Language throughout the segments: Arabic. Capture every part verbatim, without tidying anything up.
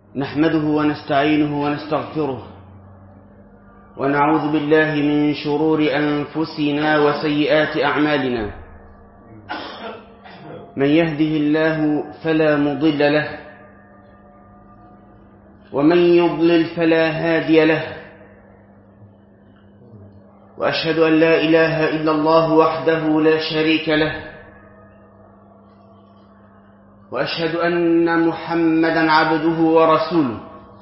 نحمده ونستعينه ونستغفره ونعوذ بالله من شرور أنفسنا وسيئات أعمالنا. من يهده الله فلا مضل له ومن يضلل فلا هادي له، وأشهد أن لا إله إلا الله وحده لا شريك له، وأشهد أن محمدا عبده ورسوله.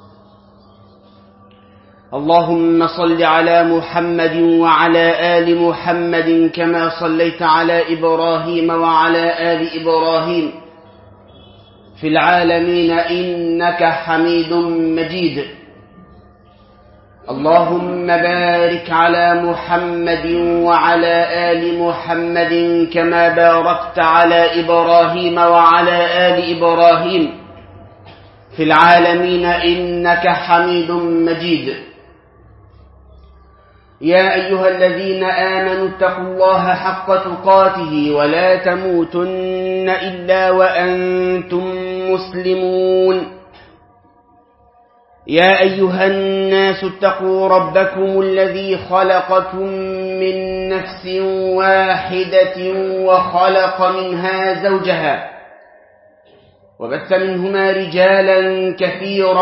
اللهم صل على محمد وعلى آل محمد كما صليت على إبراهيم وعلى آل إبراهيم في العالمين إنك حميد مجيد. اللهم بارك على محمد وعلى آل محمد كما باركت على إبراهيم وعلى آل إبراهيم في العالمين إنك حميد مجيد. يا أيها الذين آمنوا اتقوا الله حق تقاته ولا تموتن إلا وأنتم مسلمون. يا أيها الناس اتقوا ربكم الذي خلقكم من نفس واحدة وخلق منها زوجها وبث منهما رجالا كثيرا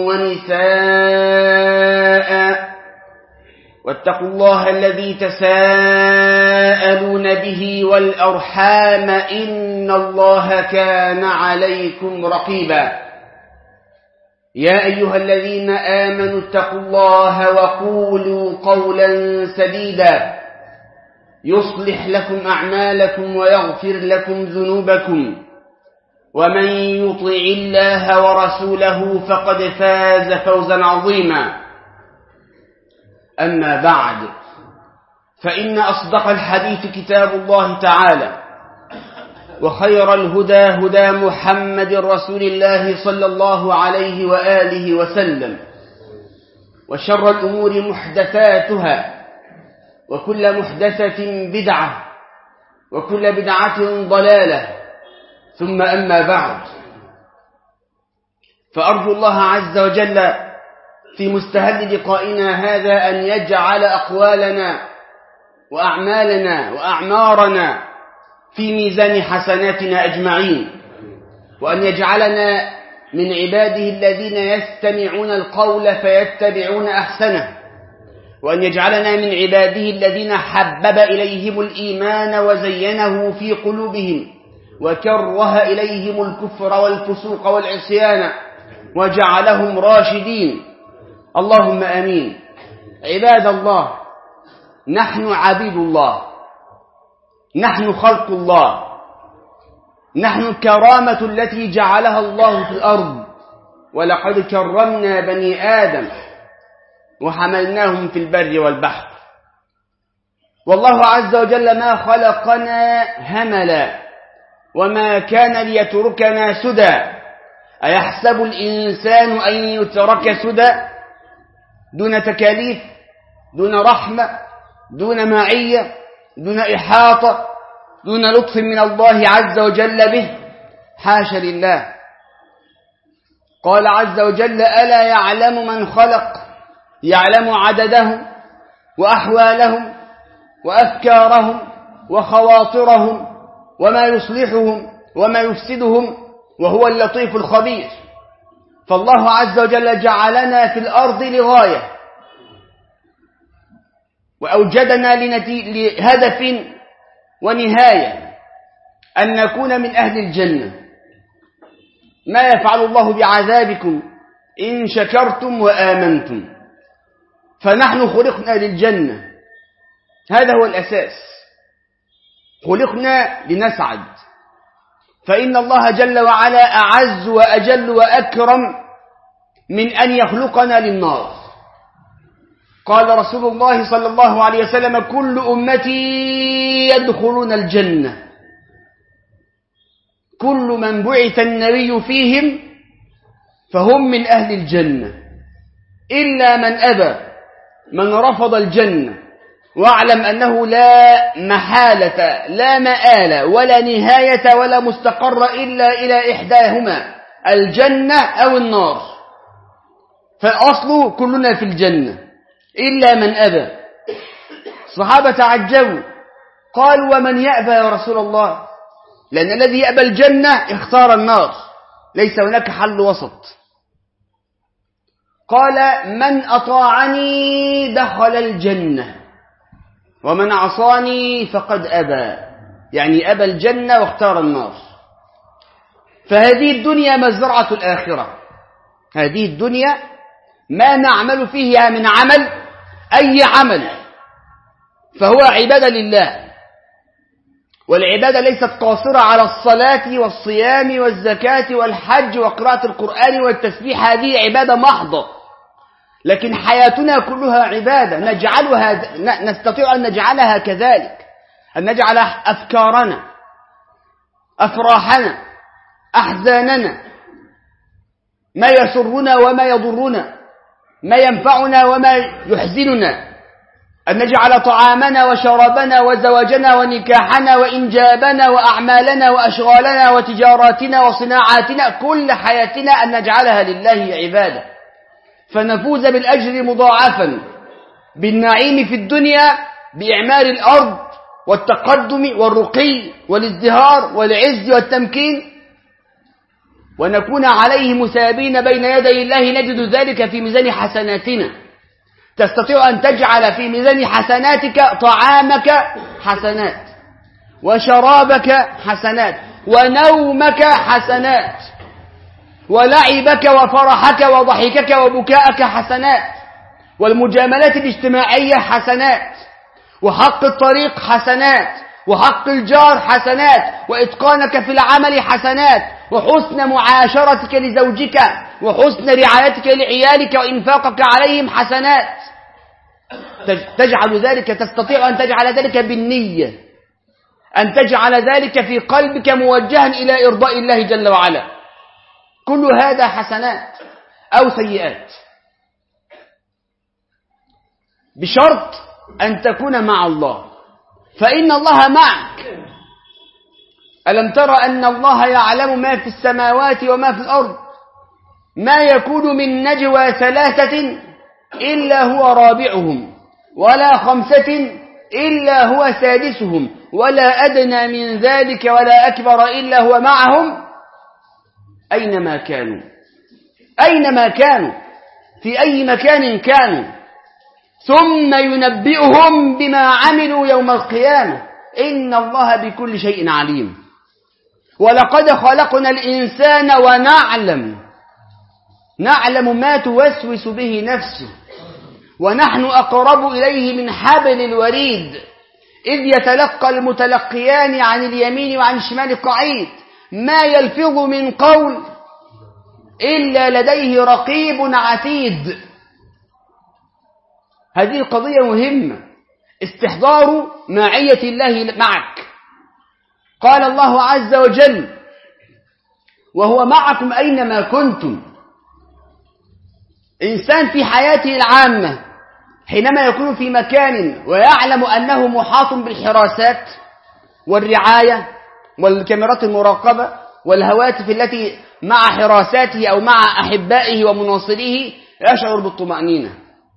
ونساء، واتقوا الله الذي تساءلون به والأرحام إن الله كان عليكم رقيبا. يا أيها الذين آمنوا اتقوا الله وقولوا قولا سديدا يصلح لكم أعمالكم ويغفر لكم ذنوبكم، ومن يطع الله ورسوله فقد فاز فوزا عظيما. أما بعد، فإن أصدق الحديث كتاب الله تعالى، وخير الهدى هدى محمد رسول الله صلى الله عليه وآله وسلم، وشر الأمور محدثاتها، وكل محدثة بدعة، وكل بدعة ضلالة، ثم أما بعد، فأرجو الله عز وجل في مستهل لقائنا هذا أن يجعل أقوالنا وأعمالنا وأعمارنا في ميزان حسناتنا أجمعين، وأن يجعلنا من عباده الذين يستمعون القول فيتبعون أحسنه، وأن يجعلنا من عباده الذين حبب إليهم الإيمان وزينه في قلوبهم وكره إليهم الكفر والفسوق والعصيان وجعلهم راشدين. اللهم آمين. عباد الله، نحن عبيد الله، نحن خلق الله، نحن الكرامة التي جعلها الله في الأرض، ولقد كرمنا بني آدم وحملناهم في البر والبحر. والله عز وجل ما خلقنا هملا، وما كان ليتركنا سدى. أيحسب الإنسان أن يترك سدى دون تكاليف، دون رحمة، دون معية، دون إحاطة، دون لطف من الله عز وجل به؟ حاش لله. قال عز وجل: ألا يعلم من خلق، يعلم عددهم وأحوالهم وأفكارهم وخواطرهم وما يصلحهم وما يفسدهم، وهو اللطيف الخبير. فالله عز وجل جعلنا في الأرض لغاية، وأوجدنا لهدف ونهاية، أن نكون من أهل الجنة. ما يفعل الله بعذابكم إن شكرتم وآمنتم؟ فنحن خلقنا للجنة، هذا هو الأساس. خلقنا لنسعد، فإن الله جل وعلا أعز وأجل وأكرم من أن يخلقنا للنار. قال رسول الله صلى الله عليه وسلم: كل أمتي يدخلون الجنة، كل من بعث النبي فيهم فهم من أهل الجنة، إلا من أبى، من رفض الجنة. واعلم أنه لا محالة، لا مآل ولا نهاية ولا مستقر إلا إلى إحداهما، الجنة أو النار. فالأصل كلنا في الجنة إلا من أبى. الصحابة تعجبوا قالوا ومن يأبى يا رسول الله؟ لأن الذي يأبى الجنة اختار النار، ليس هناك حل وسط. قال من أطاعني دخل الجنة ومن عصاني فقد أبى، يعني أبى الجنة واختار النار. فهذه الدنيا مزرعة الآخرة، هذه الدنيا ما نعمل فيها من عمل، أي عمل، فهو عبادة لله. والعبادة ليست قاصرة على الصلاة والصيام والزكاة والحج وقراءة القرآن والتسبيح، هذه عبادة محضة. لكن حياتنا كلها عبادة نجعلها، نستطيع أن نجعلها كذلك، أن نجعل أفكارنا، أفراحنا، أحزاننا، ما يسرنا وما يضرنا، ما ينفعنا وما يحزننا، أن نجعل طعامنا وشرابنا وزواجنا ونكاحنا وإنجابنا وأعمالنا وأشغالنا وتجاراتنا وصناعاتنا، كل حياتنا أن نجعلها لله عبادة، فنفوز بالأجر مضاعفا، بالنعيم في الدنيا، بإعمار الأرض والتقدم والرقي والازدهار والعز والتمكين، ونكون عليه مثابين بين يدي الله، نجد ذلك في ميزان حسناتنا. تستطيع أن تجعل في ميزان حسناتك طعامك حسنات، وشرابك حسنات، ونومك حسنات، ولعبك وفرحك وضحكك وبكاءك حسنات، والمجاملات الاجتماعية حسنات، وحق الطريق حسنات، وحق الجار حسنات، وإتقانك في العمل حسنات، وحسن معاشرتك لزوجك، وحسن رعايتك لعيالك وإنفاقك عليهم حسنات. تجعل ذلك، تستطيع أن تجعل ذلك بالنية، أن تجعل ذلك في قلبك موجها إلى إرضاء الله جل وعلا. كل هذا حسنات أو سيئات، بشرط أن تكون مع الله، فإن الله معك. ألم ترى أن الله يعلم ما في السماوات وما في الأرض؟ ما يكون من نجوى ثلاثة إلا هو رابعهم، ولا خمسة إلا هو سادسهم، ولا أدنى من ذلك ولا أكبر إلا هو معهم أينما كانوا. أينما كانوا، في أي مكان كانوا، ثم ينبئهم بما عملوا يوم القيامة، إن الله بكل شيء عليم. ولقد خلقنا الإنسان ونعلم نعلم ما توسوس به نفسه، ونحن أقرب إليه من حبل الوريد، إذ يتلقى المتلقيان عن اليمين وعن الشمال قعيد، ما يلفظ من قول إلا لديه رقيب عتيد. هذه القضية مهمة، استحضار معية الله معك. قال الله عز وجل وهو معكم أينما كنتم. إنسان في حياته العامة حينما يكون في مكان ويعلم أنه محاط بالحراسات والرعاية والكاميرات المراقبة والهواتف التي مع حراساته أو مع أحبائه ومناصريه، يشعر بالطمأنينة.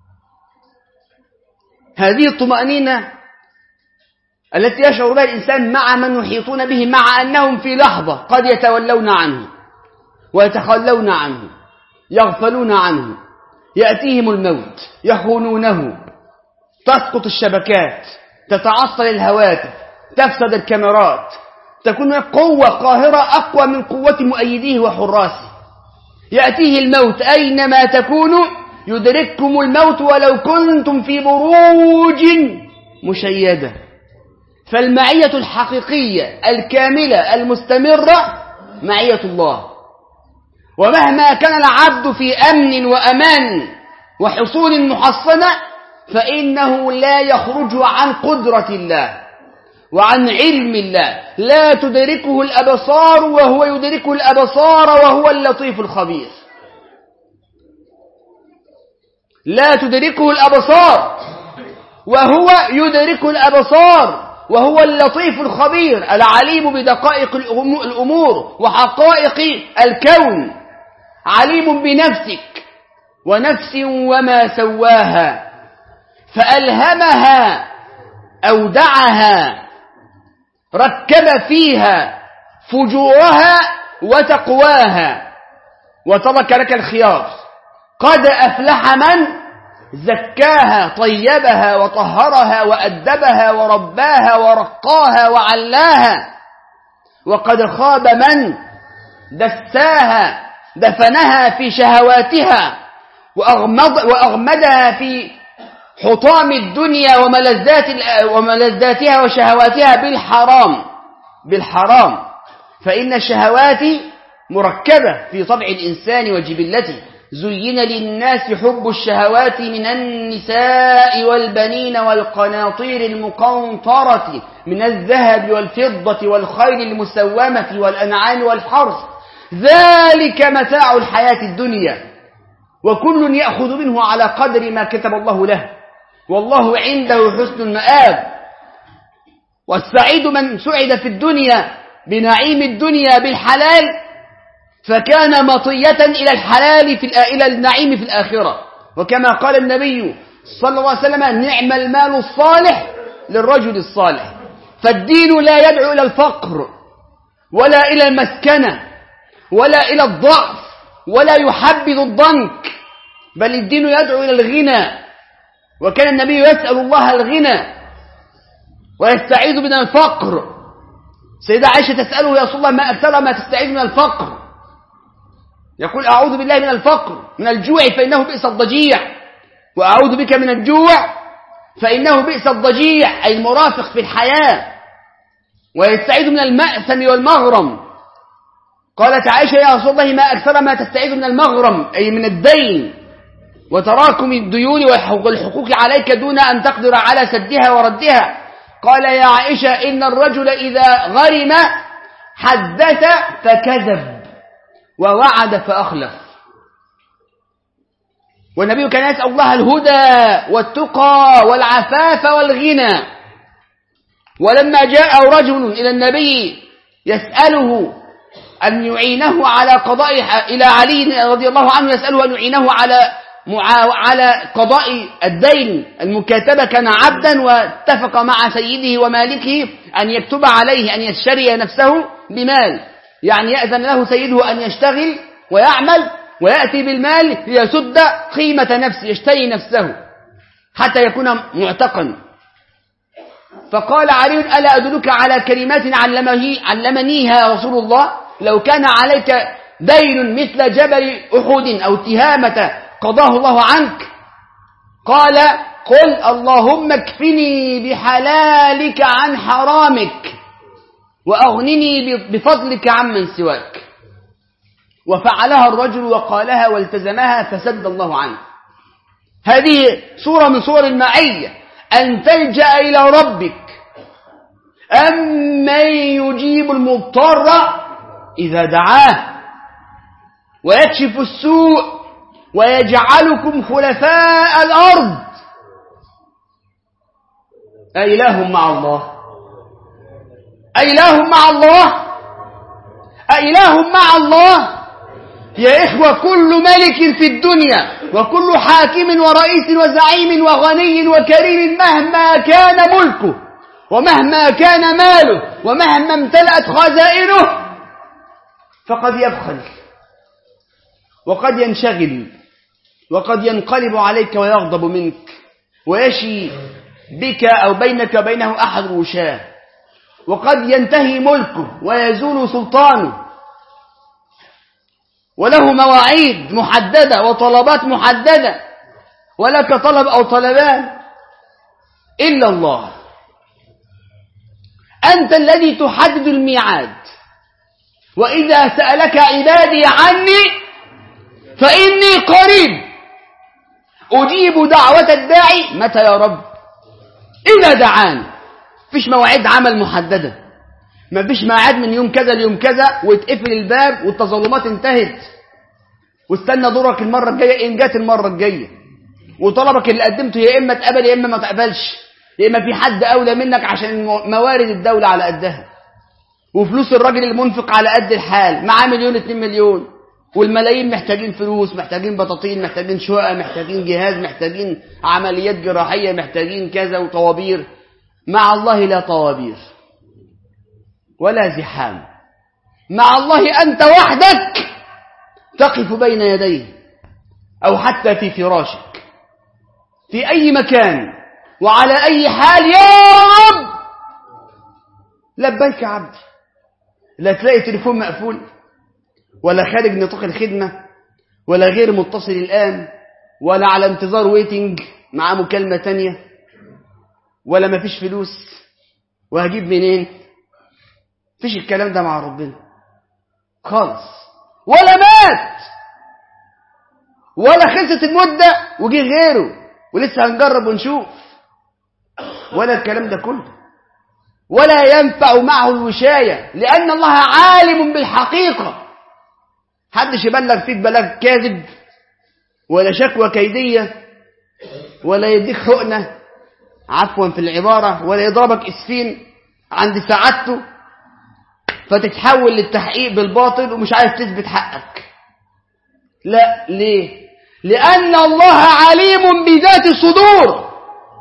هذه الطمأنينة التي يشعر بها الإنسان مع من يحيطون به، مع أنهم في لحظة قد يتولون عنه ويتخلون عنه، يغفلون عنه، يأتيهم الموت، يخونونه، تسقط الشبكات، تتعطل الهواتف، تفسد الكاميرات، تكون قوة قاهرة أقوى من قوة مؤيديه وحراسه. يأتيه الموت أينما تكونوا، يدرككم الموت ولو كنتم في بروج مشيدة. فالمعية الحقيقية الكاملة المستمرة معية الله. ومهما كان العبد في أمن وأمان وحصول محصنة، فإنه لا يخرج عن قدرة الله وعن علم الله. لا تدركه الأبصار وهو يدرك الأبصار وهو اللطيف الخبير. لا تدركه الأبصار وهو يدرك الأبصار وهو اللطيف الخبير، العليم بدقائق الأمور وحقائق الكون، عليم بنفسك ونفس وما سواها فألهمها أودعها ركب فيها فجورها وتقواها وترك لك الخيار. قد أفلح من زكاها طيبها وطهرها وأدبها ورباها ورقاها وعلاها، وقد خاب من دساها دفنها في شهواتها وأغمض وأغمدها في حطام الدنيا وملذات وملذاتها وشهواتها بالحرام بالحرام فإن الشهوات مركبة في طبع الإنسان وجبلته. زين للناس حب الشهوات من النساء والبنين والقناطير المقنطرة من الذهب والفضة والخيل المسومة والأنعام والحرث ذلك متاع الحياة الدنيا وكل يأخذ منه على قدر ما كتب الله له والله عنده حسن المآب. والسعيد من سعد في الدنيا بنعيم الدنيا بالحلال فكان مطية إلى الحلال في إلى النعيم في الآخرة. وكما قال النبي صلى الله عليه وسلم نعم المال الصالح للرجل الصالح. فالدين لا يدعو إلى الفقر ولا إلى المسكنة ولا إلى الضعف ولا يحبذ الضنك، بل الدين يدعو إلى الغنى. وكان النبي يسأل الله الغنى ويستعيذ من الفقر. سيدة عائشة تسأله يا رسول الله ما أكثر ما تستعيذ من الفقر؟ يقول أعوذ بالله من الفقر من الجوع فإنه بئس الضجيع، وأعوذ بك من الجوع فإنه بئس الضجيع أي المرافق في الحياة. ويستعيذ من المأثم والمغرم. قالت عائشة يا رسول الله ما أكثر ما تستعيذ من المغرم أي من الدين وتراكم الديون والحقوق عليك دون أن تقدر على سدها وردها. قال يا عائشة إن الرجل إذا غرم حدث فكذب ووعد فأخلف. والنبي كان يسأل الله الهدى والتقى والعفاف والغنى. ولما جاء رجل إلى النبي يسأله أن يعينه على قضاء إلى علي رضي الله عنه يسأله أن يعينه على على قضاء الدين المكاتبة، كان عبدا واتفق مع سيده ومالكه أن يكتب عليه أن يشتري نفسه بمال، يعني يأذن له سيده أن يشتغل ويعمل ويأتي بالمال ليسد قيمة نفسه يشتري نفسه حتى يكون معتقا. فقال علي ألا أدلك على كلمات علمنيها رسول الله لو كان عليك دين مثل جبل أحد أو تهامة قضاه الله عنك؟ قال قل اللهم اكفني بحلالك عن حرامك وأغنني بفضلك عمن سواك. وفعلها الرجل وقالها والتزمها فسد الله عنه. هذه صورة من صور المعية، أن تلجأ إلى ربك أمن يجيب المضطر إذا دعاه ويكشف السوء ويجعلكم خلفاء الأرض. أإله مع الله؟ أإله مع الله؟ أإله مع الله؟ يا إخوة كل ملك في الدنيا وكل حاكم ورئيس وزعيم وغني وكريم مهما كان ملكه ومهما كان ماله ومهما امتلأت خزائنه فقد يبخل وقد ينشغل وقد ينقلب عليك ويغضب منك ويشي بك أو بينك وبينه أحد وشاه، وقد ينتهي ملكه ويزول سلطانه وله مواعيد محددة وطلبات محددة ولك طلب أو طلبان إلا الله. أنت الذي تحدد الميعاد. وإذا سألك عبادي عني فإني قريب أجيب دعوة الداعي متى يا رب؟ إذا دعان. فيش مواعيد عمل محددة، ما فيش ميعاد من يوم كذا ليوم كذا ويتقفل الباب والتظلمات انتهت واستنى دورك المرة الجاية إن جات المرة الجاية، وطلبك اللي قدمته يا إما تقبل يا إما ما تقبلش، يا إما في حد أولى منك عشان موارد الدولة على قدها وفلوس الراجل المنفق على قد الحال، معاه مليون اتنين مليون والملايين محتاجين فلوس، محتاجين بطاطين، محتاجين شقق، محتاجين جهاز، محتاجين عمليات جراحية، محتاجين كذا وطوابير. مع الله لا طوابير ولا زحام. مع الله أنت وحدك تقف بين يديه أو حتى في فراشك في أي مكان وعلى أي حال. يا رب لبيك عبدي. لا تلاقي تليفون مقفول ولا خارج نطاق الخدمة ولا غير متصل الآن ولا على انتظار ويتنج مع مكالمة تانية ولا مفيش فلوس وهجيب منين. فيش الكلام ده مع ربنا خالص. ولا مات ولا خلصت المدة وجي غيره ولسه هنجرب ونشوف ولا الكلام ده كله. ولا ينفع معه الوشاية لأن الله عالم بالحقيقة. حدش يبلغ فيك بلاغ كاذب ولا شكوى كيدية ولا يديك حقنة عفوا في العبارة ولا يضربك اسفين عند سعادته فتتحول للتحقيق بالباطل ومش عايز تثبت حقك. لا. ليه؟ لأن الله عليم بذات الصدور،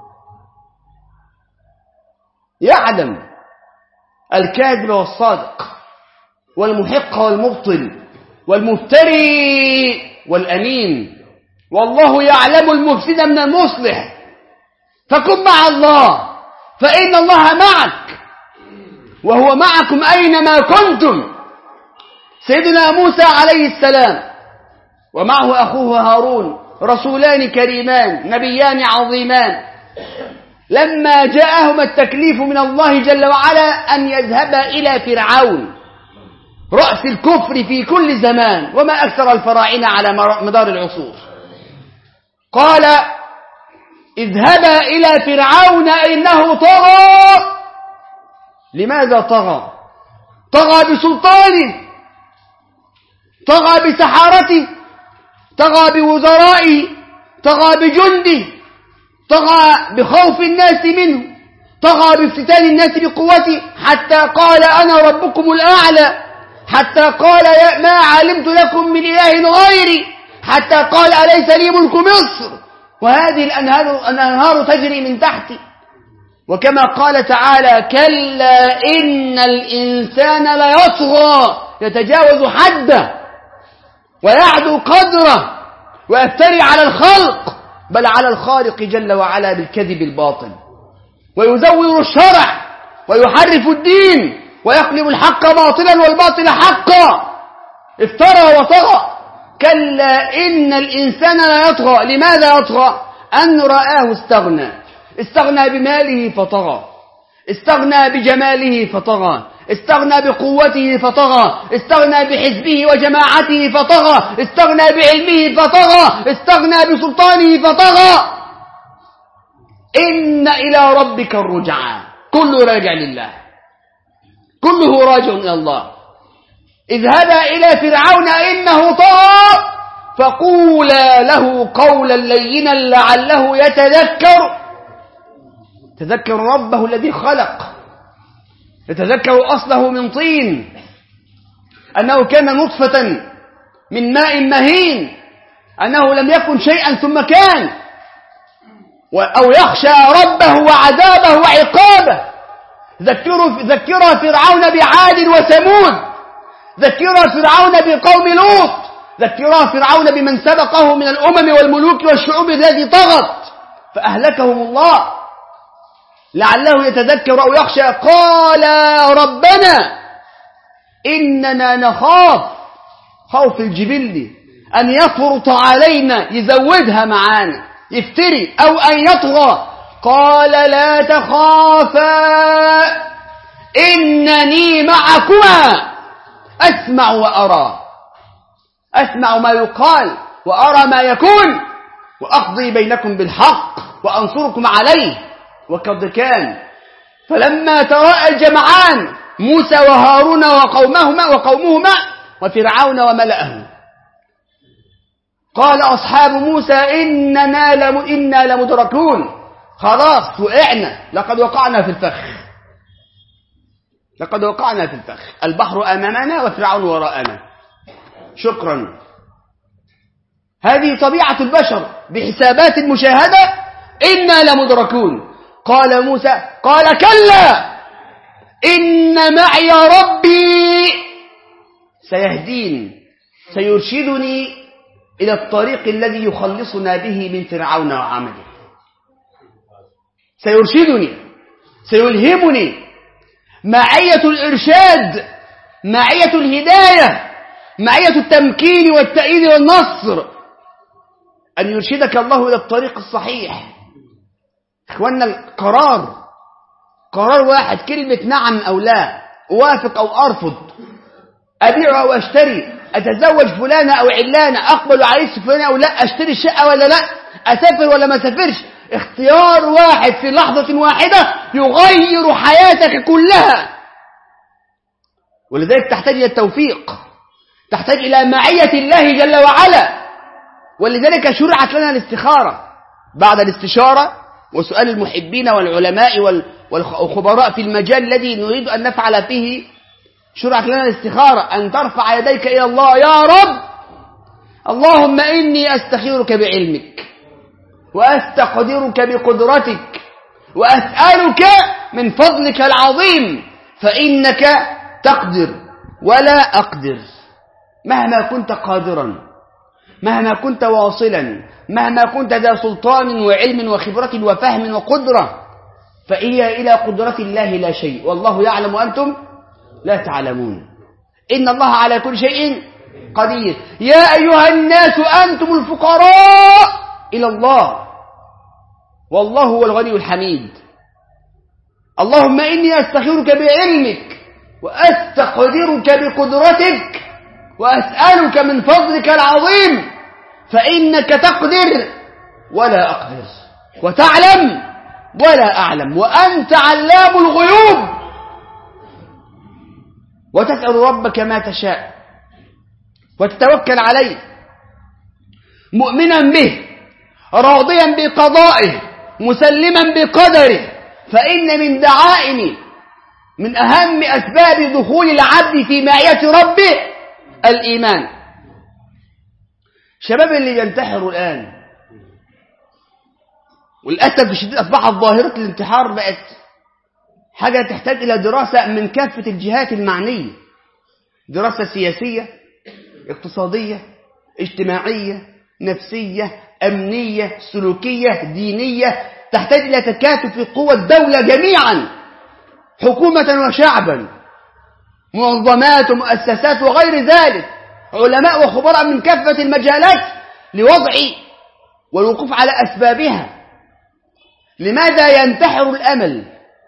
يعلم الكاذب والصادق والمحق والمبطل والمفتري والأمين. والله يعلم المفسد من المصلح. فكن مع الله فإن الله معك وهو معكم أينما كنتم. سيدنا موسى عليه السلام ومعه أخوه هارون رسولان كريمان نبيان عظيمان، لما جاءهما التكليف من الله جل وعلا أن يذهبا إلى فرعون رأس الكفر في كل زمان وما أكثر الفراعنة على مدار العصور، قال اذهبا إلى فرعون إنه طغى. لماذا طغى؟ طغى بسلطانه، طغى بسحارته، طغى بوزرائه، طغى بجنده، طغى بخوف الناس منه، طغى بافتتان الناس بقوته، حتى قال أنا ربكم الأعلى، حتى قال ما علمت لكم من إله غيري، حتى قال أليس لي ملك مصر وهذه الأنهار, الأنهار تجري من تحتي. وكما قال تعالى كلا إن الإنسان ليطغى يتجاوز حده ويعدو قدره ويفتري على الخلق بل على الخالق جل وعلا بالكذب الباطل ويزور الشرع ويحرف الدين ويقلب الحق باطلا والباطل حقا. افترى وطغى. كلا إن الإنسان لا يطغى. لماذا يطغى؟ أن رآه استغنى، استغنى بماله فطغى، استغنى بجماله فطغى، استغنى بقوته فطغى، استغنى بحزبه وجماعته فطغى، استغنى بعلمه فطغى، استغنى بسلطانه فطغى. إن إلى ربك الرجعى. كله راجع لله، كله راجع إلى الله. اذهبا إلى فرعون إنه طغى فقولا له قولا لينا لعله يتذكر تذكر ربه الذي خلق، يتذكر أصله من طين، أنه كان نطفة من ماء مهين، أنه لم يكن شيئا ثم كان، أو يخشى ربه وعذابه وعقابه. ذكروا ذكروا فرعون بعاد وثمود، ذكروا فرعون بقوم لوط، ذكروا فرعون بمن سبقه من الأمم والملوك والشعوب التي طغت فأهلكهم الله لعله يتذكر أو يخشى. قال ربنا إننا نخاف خوف الجبل أن يفرط علينا، يزودها معانا، يفتري، أو أن يطغى. قال لا تخافا إنني معكما أسمع وأرى، أسمع ما يقال وأرى ما يكون وأقضي بينكم بالحق وأنصركم عليه. وقد كان فلما تراءى الجمعان موسى وهارون وقومهما وقومهما وفرعون وملأه قال أصحاب موسى إننا لم إنا لمدركون. خلاص وقعنا، لقد وقعنا في الفخ، لقد وقعنا في الفخ. البحر أمامنا وفرعون وراءنا. شكرا. هذه طبيعة البشر بحسابات المشاهدة، إنا لمدركون. قال موسى قال كلا إن معي ربي سيهدين سيرشدني إلى الطريق الذي يخلصنا به من فرعون وعمله. سيرشدني سيلهمني معية الإرشاد، معية الهداية، معية التمكين والتأييد والنصر، أن يرشدك الله إلى الطريق الصحيح. إخواننا القرار قرار واحد، كلمة نعم أو لا، أوافق أو أرفض، أبيع أو أشتري، أتزوج فلانة أو علانة، أقبل عريس فلانة أو لا، أشتري الشقة ولا لا، أسافر ولا ما أسافرش. اختيار واحد في لحظة واحدة يغير حياتك كلها. ولذلك تحتاج إلى التوفيق، تحتاج إلى معية الله جل وعلا. ولذلك شرعت لنا الاستخارة بعد الاستشارة وسؤال المحبين والعلماء والخبراء في المجال الذي نريد أن نفعل فيه. شرعت لنا الاستخارة، أن ترفع يديك إلى الله: يا رب اللهم إني أستخيرك بعلمك وأستقدرك بقدرتك وأسألك من فضلك العظيم فإنك تقدر ولا أقدر. مهما كنت قادرا، مهما كنت واصلا، مهما كنت ذا سلطان وعلم وخبرة وفهم وقدرة، فهي إلى قدرة الله لا شيء، والله يعلم وأنتم لا تعلمون. إن الله على كل شيء قدير. يا أيها الناس أنتم الفقراء إلى الله والله هو الغني الحميد. اللهم إني أستخيرك بعلمك وأستقدرك بقدرتك وأسألك من فضلك العظيم فإنك تقدر ولا أقدر وتعلم ولا أعلم وأنت علام الغيوب. وتسأل ربك ما تشاء وتتوكل عليه مؤمنا به راضيا بقضائه مسلما بقدره، فإن من دعائم من أهم أسباب دخول العبد في معية ربه الإيمان. شباب اللي ينتحروا الآن، وللأسف الشديد أصبحت ظاهرة الانتحار بقت حاجة تحتاج إلى دراسة من كافة الجهات المعنية، دراسة سياسية، اقتصادية، اجتماعية، نفسية، أمنية، سلوكية، دينية، تحتاج إلى تكاتف قوى الدولة جميعا، حكومة وشعبا، منظمات ومؤسسات وغير ذلك، علماء وخبراء من كافة المجالات، لوضع والوقوف على أسبابها. لماذا ينتحر الأمل؟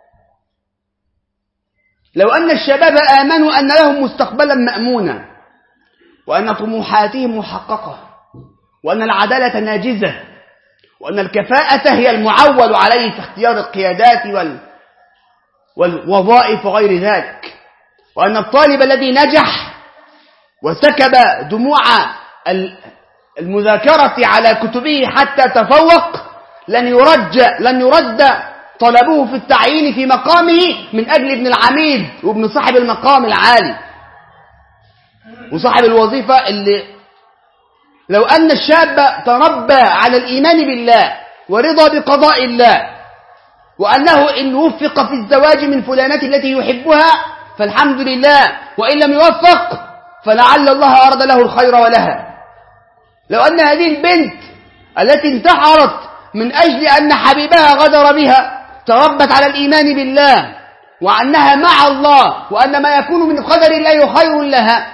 لو أن الشباب آمنوا أن لهم مستقبلا مأمونا، وأن طموحاتهم محققة، وأن العدالة ناجزة، وأن الكفاءة هي المعول عليه في اختيار القيادات وال... والوظائف وغير ذلك، وأن الطالب الذي نجح وسكب دموع المذاكرة على كتبه حتى تفوق لن يرجى لن يرد طلبه في التعيين في مقامه من أجل ابن العميد وابن صاحب المقام العالي وصاحب الوظيفة. اللي لو أن الشاب تربى على الإيمان بالله ورضا بقضاء الله، وأنه إن وفق في الزواج من فلانة التي يحبها فالحمد لله، وإن لم يوفق فلعل الله أراد له الخير ولها. لو أن هذه البنت التي انتحرت من أجل أن حبيبها غدر بها تربت على الإيمان بالله وأنها مع الله وأن ما يكون من قدر الله خير لها.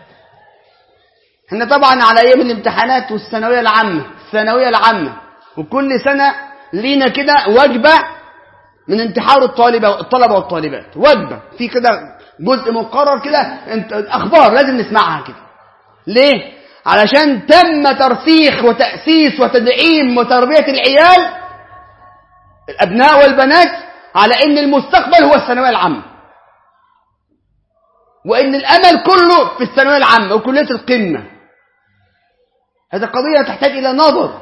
احنا طبعا على أيام الامتحانات والثانوية العامة الثانوية العامة وكل سنة لينا كده وجبة من انتحار الطالبة الطلبة والطالبات، وجبة في كده جزء مقرر كده، أخبار لازم نسمعها كده. ليه؟ علشان تم ترسيخ وتأسيس وتدعيم وتربية العيال الأبناء والبنات على أن المستقبل هو الثانوية العامة، وأن الأمل كله في الثانوية العامة وكلية القمة. هذه قضية تحتاج إلى نظر.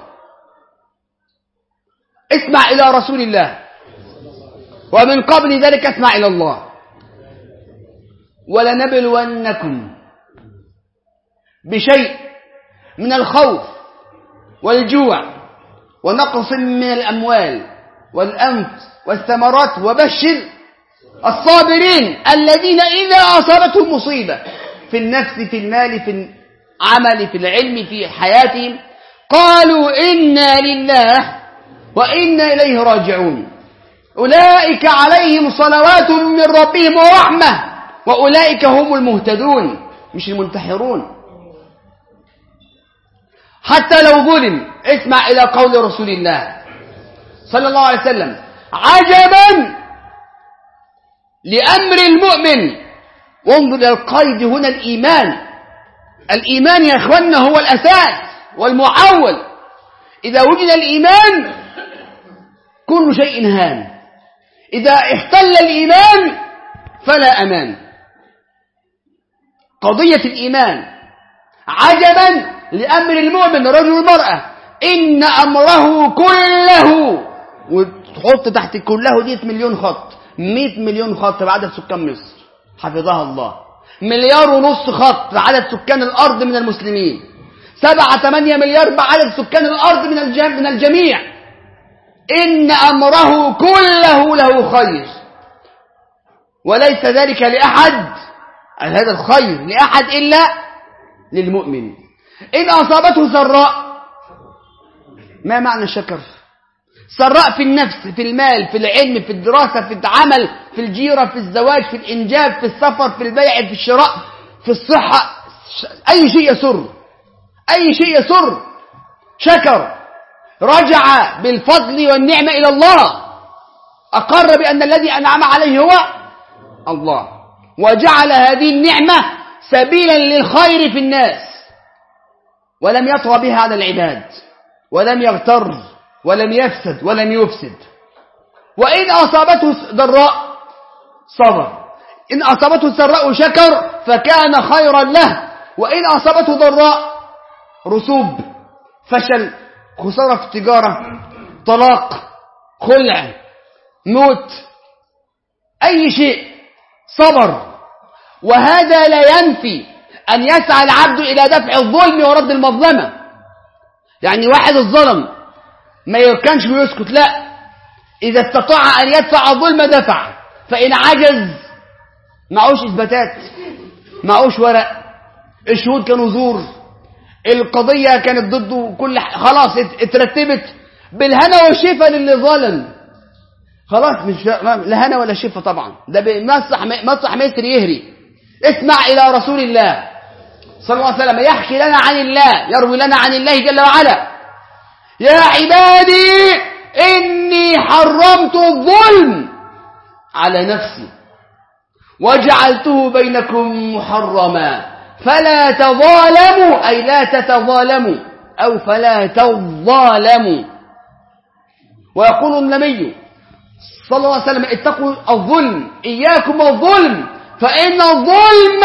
اسمع إلى رسول الله، ومن قبل ذلك اسمع إلى الله. ولنبلونكم بشيء من الخوف والجوع ونقص من الأموال والأنفس والثمرات، وبشر الصابرين الذين إذا أصابتهم مصيبة في النفس في المال في العمل في العلم في حياتهم قالوا إنا لله وإنا إليه راجعون، أولئك عليهم صلوات من ربهم ورحمة وأولئك هم المهتدون مش المنتحرون. حتى لو ظلم، اسمع إلى قول رسول الله صلى الله عليه وسلم: عجبا لأمر المؤمن. وانظر إلى القيد هنا، الإيمان. الإيمان يا أخوانا هو الأساس والمعول. إذا وجد الإيمان كل شيء هان، إذا احتل الإيمان فلا أمان. قضية الإيمان: عجبا لأمر المؤمن، رجل المرأة، إن أمره كله، وتحط تحت كله دي مليون خط، مئة مليون خط بعدد سكان مصر حفظها الله، مليار ونص خط بعدد سكان الأرض من المسلمين، سبعة ثمانية مليار بعدد سكان الأرض من من الجميع. إن أمره كله له خير، وليس ذلك لأحد، هذا الخير لأحد إلا للمؤمن. إن أصابته سراء، ما معنى الشكر؟ سراء في النفس، في المال، في العلم، في الدراسة، في العمل، في الجيرة، في الزواج، في الإنجاب، في السفر، في البيع، في الشراء، في الصحة، أي شيء يسر، أي شيء يسر شكر، رجع بالفضل والنعمة إلى الله، أقر بأن الذي أنعم عليه هو الله، وجعل هذه النعمة سبيلا للخير في الناس، ولم يطغى بها على العباد، ولم يغتر، ولم يفسد، ولم يفسد. وإن أصابته ضراء صبر، إن أصابته سراء شكر فكان خيرا له، وإن أصابته ضراء رسوب، فشل، خسارة في التجارة، طلاق، خلع، موت، أي شيء، صبر. وهذا لا ينفي أن يسعى العبد إلى دفع الظلم ورد المظلمة. يعني واحد الظلم ما يركنش ويسكت، لا، إذا استطاع أن يدفع الظلم دفع، فإن عجز معوش إثباتات، معوش ورق، الشهود كانوا زور، القضية كانت ضده، كل خلاص اترتبت بالهنا والشفا للي ظلم، خلاص مش لا هنا ولا شفا طبعا، ده بمسح مسح مصر يهري. اسمع إلى رسول الله صلى الله عليه وسلم يحكي لنا عن الله، يروي لنا عن الله جل وعلا: يا عبادي إني حرمت الظلم على نفسي وجعلته بينكم محرما فلا تظالموا، أي لا تتظالموا، أو فلا تظالموا. ويقول النبي صلى الله عليه وسلم: اتقوا الظلم، إياكم الظلم، فإن الظلم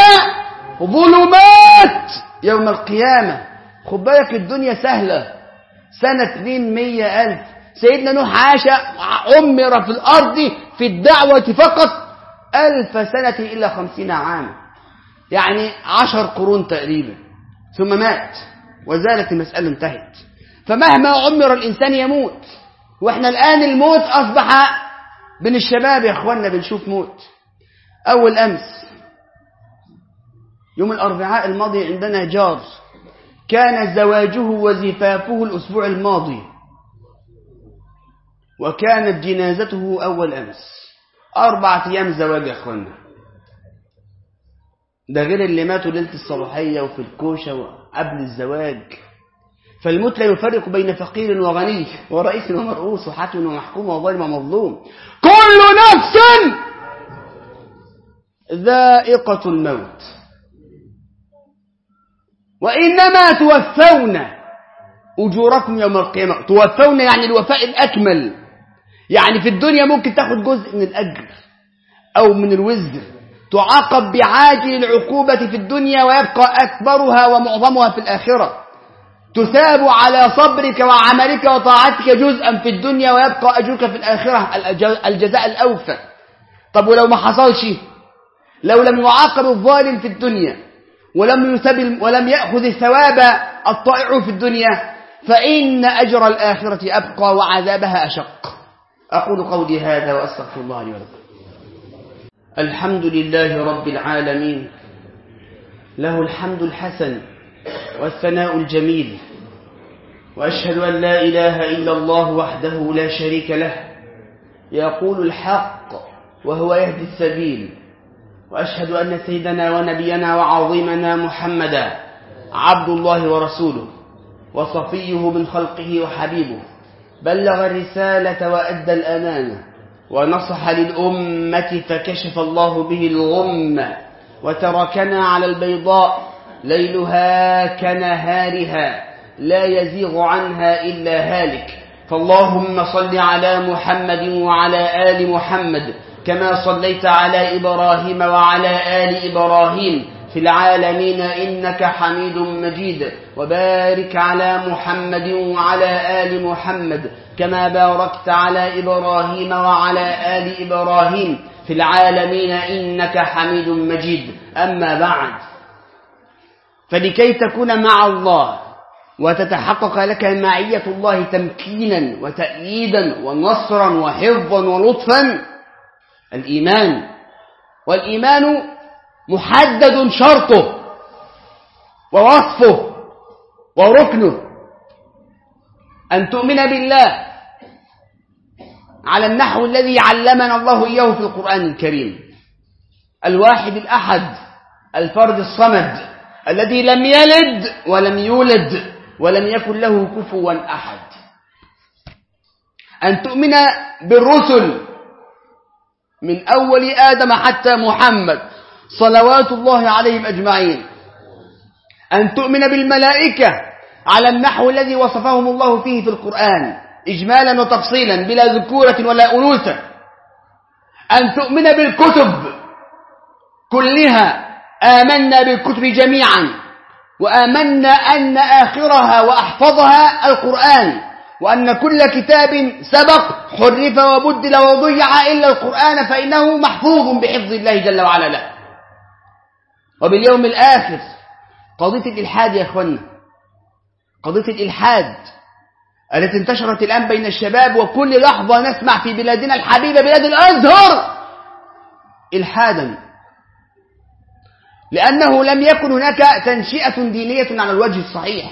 ظلمات يوم القيامة. خد بالك الدنيا سهلة، سنة اتنين مية ألف، سيدنا نوح عاش عمر في الأرض في الدعوة فقط ألف سنة إلا خمسين عام، يعني عشر قرون تقريبا، ثم مات وزالت المسألة انتهت. فمهما عمر الإنسان يموت، وإحنا الآن الموت أصبح بين الشباب يا أخوانا، بنشوف موت. أول أمس يوم الأربعاء الماضي عندنا جار كان زواجه وزفافه الأسبوع الماضي، وكانت جنازته أول أمس، أربعة أيام زواج يا أخوانا، ده غير اللي ماتوا ليلة الصباحية وفي الكوشة وقبل الزواج. فالموت لا يفرق بين فقير وغني ورئيس ومرؤوس وحاكم ومحكوم وظالم ومظلوم، كل نفس ذائقة الموت، وإنما توفون أجوركم يوم القيامة. توفون يعني الوفاء الأكمل، يعني في الدنيا ممكن تاخد جزء من الأجر أو من الوزر، تعاقب بعاجل العقوبة في الدنيا ويبقى أكبرها ومعظمها في الآخرة، تثاب على صبرك وعملك وطاعتك جزءا في الدنيا ويبقى أجرك في الآخرة الجزاء الأوفى. طب ولو ما حصلش، لو لم يعاقب الظالم في الدنيا ولم يثب ولم يأخذ الثواب الطائع في الدنيا فإن أجر الآخرة أبقى وعذابها أشق. أقول قولي هذا وأستغفر الله لي ولكم. الحمد لله رب العالمين، له الحمد الحسن والثناء الجميل، وأشهد أن لا إله إلا الله وحده لا شريك له يقول الحق وهو يهدي السبيل، وأشهد أن سيدنا ونبينا وعظيمنا محمدا عبد الله ورسوله وصفيه من خلقه وحبيبه، بلغ الرسالة وأدى الأمانة ونصح للأمة فكشف الله به الغمة، وتركنا على البيضاء ليلها كنهارها لا يزيغ عنها إلا هالك. فاللهم صل على محمد وعلى آل محمد كما صليت على إبراهيم وعلى آل إبراهيم في العالمين إنك حميد مجيد، وبارك على محمد وعلى آل محمد كما باركت على إبراهيم وعلى آل إبراهيم في العالمين إنك حميد مجيد. أما بعد، فلكي تكون مع الله وتتحقق لك معية الله تمكينا وتأييدا ونصرا وحفظا ولطفا الإيمان، والإيمان محدد شرطه ووصفه وركنه أن تؤمن بالله على النحو الذي علمنا الله إياه في القرآن الكريم، الواحد الأحد الفرد الصمد الذي لم يلد ولم يولد ولم يكن له كفوا أحد. أن تؤمن بالرسل من أول آدم حتى محمد صلوات الله عليهم أجمعين. أن تؤمن بالملائكة على النحو الذي وصفهم الله فيه في القرآن إجمالا وتفصيلا بلا ذكورة ولا أنوثة. أن تؤمن بالكتب كلها، آمنا بالكتب جميعا، وآمنا أن آخرها وأحفظها القرآن، وأن كل كتاب سبق حرف وبدل وضيع إلا القرآن فإنه محفوظ بحفظ الله جل وعلا له. وباليوم الآخر، قضية الإلحاد يا أخوانا، قضية الإلحاد التي انتشرت الآن بين الشباب، وكل لحظة نسمع في بلادنا الحبيبة بلاد الأزهر إلحادا، لأنه لم يكن هناك تنشئة دينية على الوجه الصحيح.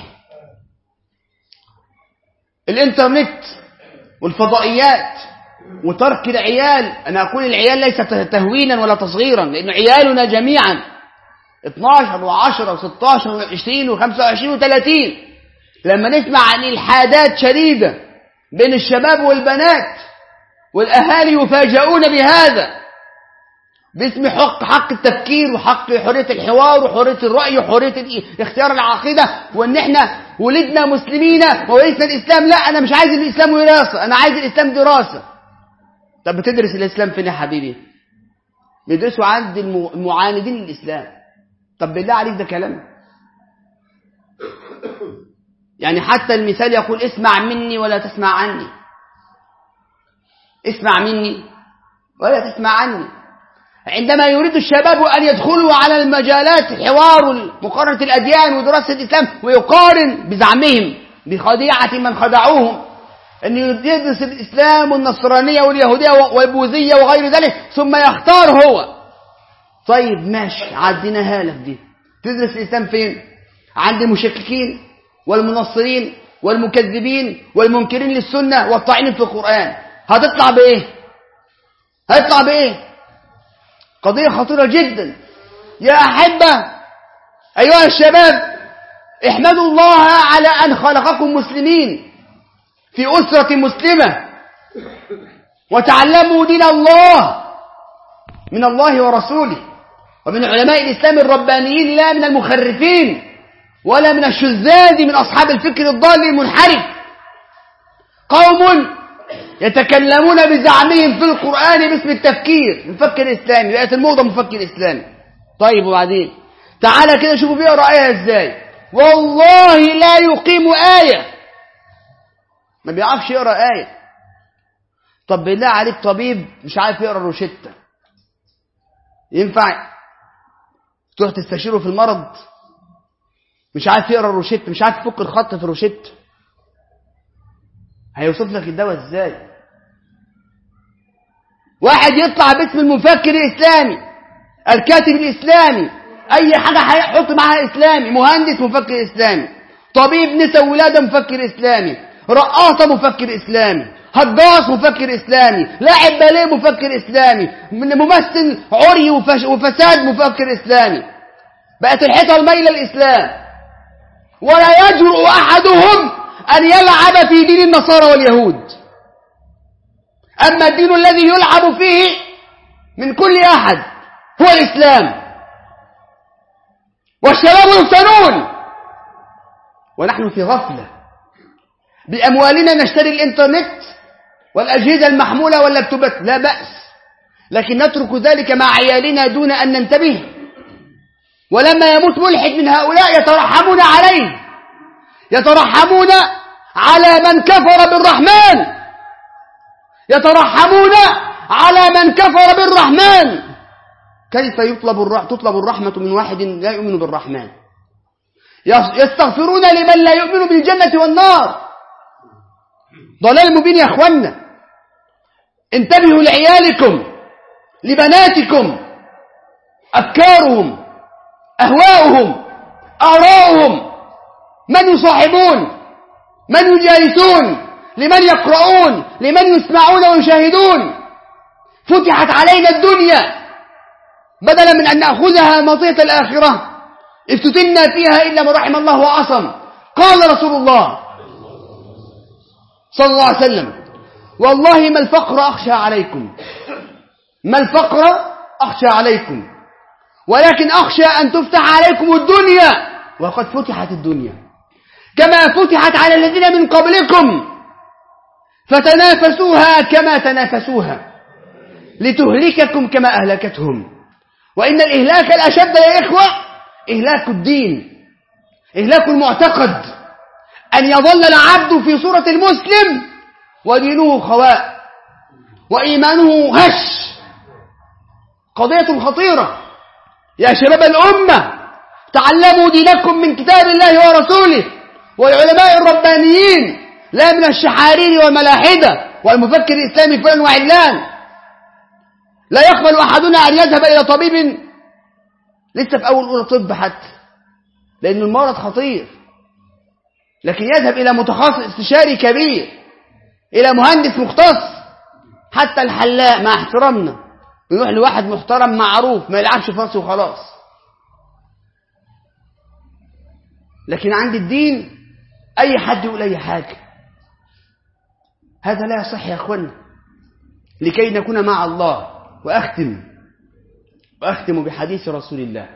الإنترنت والفضائيات وترك العيال، أنا أقول العيال ليس تهوينا ولا تصغيرا، لأن عيالنا جميعا اثناشر وعشرة وستاشر وعشرين وخمسة وعشرين وثلاثين، لما نسمع عن إلحادات شديدة بين الشباب والبنات والأهالي يفاجؤون بهذا باسم حق حق التفكير وحق حرية الحوار وحرية الرأي وحرية اختيار العقيدة، وان احنا ولدنا مسلمين وولدنا الإسلام. لا، أنا مش عايز الإسلام وراثة، أنا عايز الإسلام دراسة. طب بتدرس الإسلام فين يا حبيبي؟ بيدرسوا عند المعاندين للإسلام. طب بالله عليك ده كلام؟ يعني حتى المثال يقول اسمع مني ولا تسمع عني، اسمع مني ولا تسمع عني. عندما يريد الشباب أن يدخلوا على المجالات حوار مقارنة الأديان ودراسة الإسلام، ويقارن بزعمهم بخديعة من خدعوهم أن يدرس الإسلام والنصرانية واليهودية والبوذية وغير ذلك ثم يختار هو. طيب ماشي، عديناها لك دي. تدرس الإسلام فين؟ عند المشككين والمنصرين والمكذبين والمنكرين للسنة والطاعنين في القرآن. هتطلع بإيه؟ هتطلع بإيه؟ قضية خطيرة جدا يا أحبة. أيها الشباب، احمدوا الله على أن خلقكم مسلمين في أسرة مسلمة، وتعلموا دين الله من الله ورسوله ومن علماء الإسلام الربانيين، لا من المخرفين ولا من الشذاذ من أصحاب الفكر الضال المنحرف. قوم يتكلمون بزعمهم في القرآن باسم التفكير، مفكر إسلامي، بقت الموضة مفكر إسلامي. طيب وبعدين تعالى كده شوفوا بيقرأ آية إزاي. والله لا يقيم آية، ما بيعرفش يقرأ آية. طب بالله عليك طبيب مش عارف يقرأ روشتة، ينفع تروح تستشيره في المرض مش عارف يقرأ الروشت، مش عارف يفك الخط في الروشت، هيوصف لك الدواء ازاي؟ واحد يطلع باسم المفكر الإسلامي، الكاتب الإسلامي، أي حاجة هيحط معها إسلامي، مهندس مفكر إسلامي، طبيب نساء وولادة مفكر إسلامي، رقاصة مفكر إسلامي، هجاص مفكر إسلامي، لاعب باليه مفكر إسلامي، ممثل عري وفساد مفكر إسلامي. بقت الحيطة الميلة الإسلام، ولا يجرؤ أحدهم أن يلعب في دين النصارى واليهود. أما الدين الذي يلعب فيه من كل أحد هو الإسلام. والشباب يفتنون ونحن في غفلة، بأموالنا نشتري الإنترنت والأجهزة المحمولة واللابتوبات، لا بأس، لكن نترك ذلك مع عيالنا دون أن ننتبه. ولما يموت ملحد من هؤلاء يترحمون عليه، يترحمون على من كفر بالرحمن، يترحمون على من كفر بالرحمن. كيف يطلب الرح... تطلب الرحمة من واحد لا يؤمن بالرحمن؟ يستغفرون لمن لا يؤمن بالجنة والنار. ضلال مبين يا أخوانا. انتبهوا لعيالكم، لبناتكم، أفكارهم، أهواؤهم، آراؤهم، من يصاحبون، من يجالسون، لمن يقرؤون، لمن يسمعون ويشاهدون. فتحت علينا الدنيا بدلا من أن نأخذها مطية الآخرة، افتتنا فيها إلا من رحم الله وعصم. قال رسول الله صلى الله عليه وسلم: والله ما الفقر أخشى عليكم، ما الفقر أخشى عليكم، ولكن أخشى أن تفتح عليكم الدنيا، وقد فتحت الدنيا كما فتحت على الذين من قبلكم فتنافسوها كما تنافسوها لتهلككم كما أهلكتهم. وإن الإهلاك الأشد يا إخوة إهلاك الدين، إهلاك المعتقد، أن يظل العبد في صورة المسلم ودينه خواء وإيمانه هش. قضية خطيرة يا شباب الأمة. تعلموا دينكم من كتاب الله ورسوله والعلماء الربانيين، لا من الشحارير والملاحدة والمفكر الإسلامي فلان وعلان. لا يقبل أحدنا أن يذهب إلى طبيب لسه في أول أولى طب حتى، لأن المرض خطير، لكن يذهب إلى متخصص استشاري كبير، إلى مهندس مختص. حتى الحلاق مع احترامنا يروح لواحد محترم معروف ما يلعبش فرصه وخلاص. لكن عند الدين أي حد يقول أي حاجة، هذا لا يصح يا أخوانا، لكي نكون مع الله. وأختم وأختم بحديث رسول الله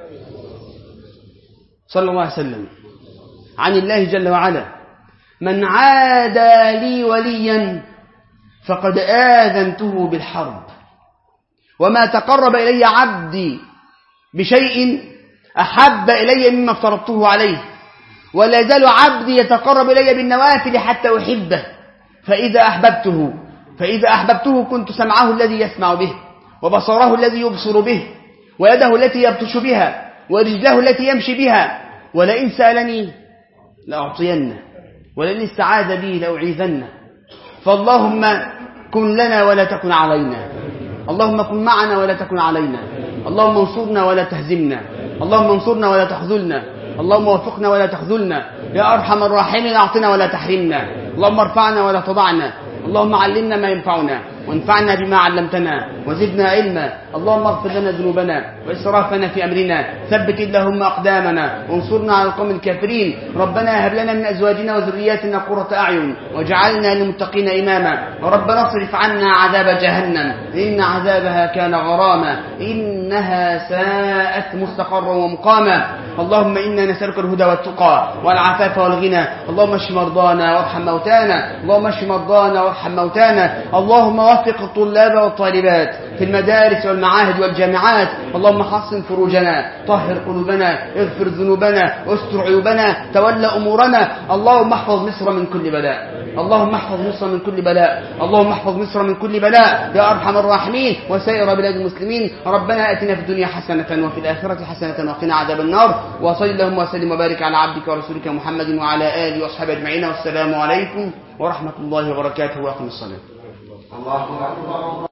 صلى الله عليه وسلم عن الله جل وعلا: من عادى لي وليا فقد آذنته بالحرب، وما تقرب إلي عبدي بشيء أحب إلي مما افترضته عليه، ولا يزال عبدي يتقرب إلي بالنوافل حتى أحبه، فإذا أحببته فإذا أحببته كنت سمعه الذي يسمع به، وبصره الذي يبصر به، ويده التي يبطش بها، ورجله التي يمشي بها، ولئن سألني لأعطينه، ولئن استعاذ بي لأعيذنه. فاللهم كن لنا ولا تكن علينا، اللهم كن معنا ولا تكن علينا، اللهم انصرنا ولا تهزمنا، اللهم انصرنا ولا تخذلنا، اللهم وفقنا ولا تخذلنا، يا أرحم الراحمين أعطنا ولا تحرمنا، اللهم ارفعنا ولا تضعنا، اللهم علمنا ما ينفعنا وانفعنا بما علمتنا وزدنا علما، اللهم اغفر لنا ذنوبنا وإسرافنا في أمرنا، ثبت اللهم أقدامنا وانصرنا على القوم الكافرين. ربنا هب لنا من أزواجنا وذرياتنا قرة أعين واجعلنا للمتقين إماما. وربنا اصرف عنا عذاب جهنم إن عذابها كان غراما إنها ساءت مستقرا ومقاما. اللهم إنا نسألك الهدى والتقى والعفاف والغنى. اللهم اشف مرضانا وارحم موتانا، اللهم اشف مرضانا وارحم موتانا. اللهم وفق الطلاب والطالبات في المدارس والمعاهد والجامعات. اللهم حصن فروجنا، طهر قلوبنا، اغفر ذنوبنا، استر عيوبنا، تولى أمورنا. اللهم احفظ مصر من كل بلاء، اللهم احفظ مصر من كل بلاء، اللهم احفظ مصر من كل بلاء يا أرحم الراحمين، وسائر بلاد المسلمين. ربنا آتنا في الدنيا حسنة وفي الآخرة حسنة وقنا عذاب النار. وصل اللهم وسلم وبارك على عبدك ورسولك محمد وعلى آله وأصحابه أجمعين. والسلام عليكم ورحمة الله وبركاته. وأقم الصلاة. الله أكبر.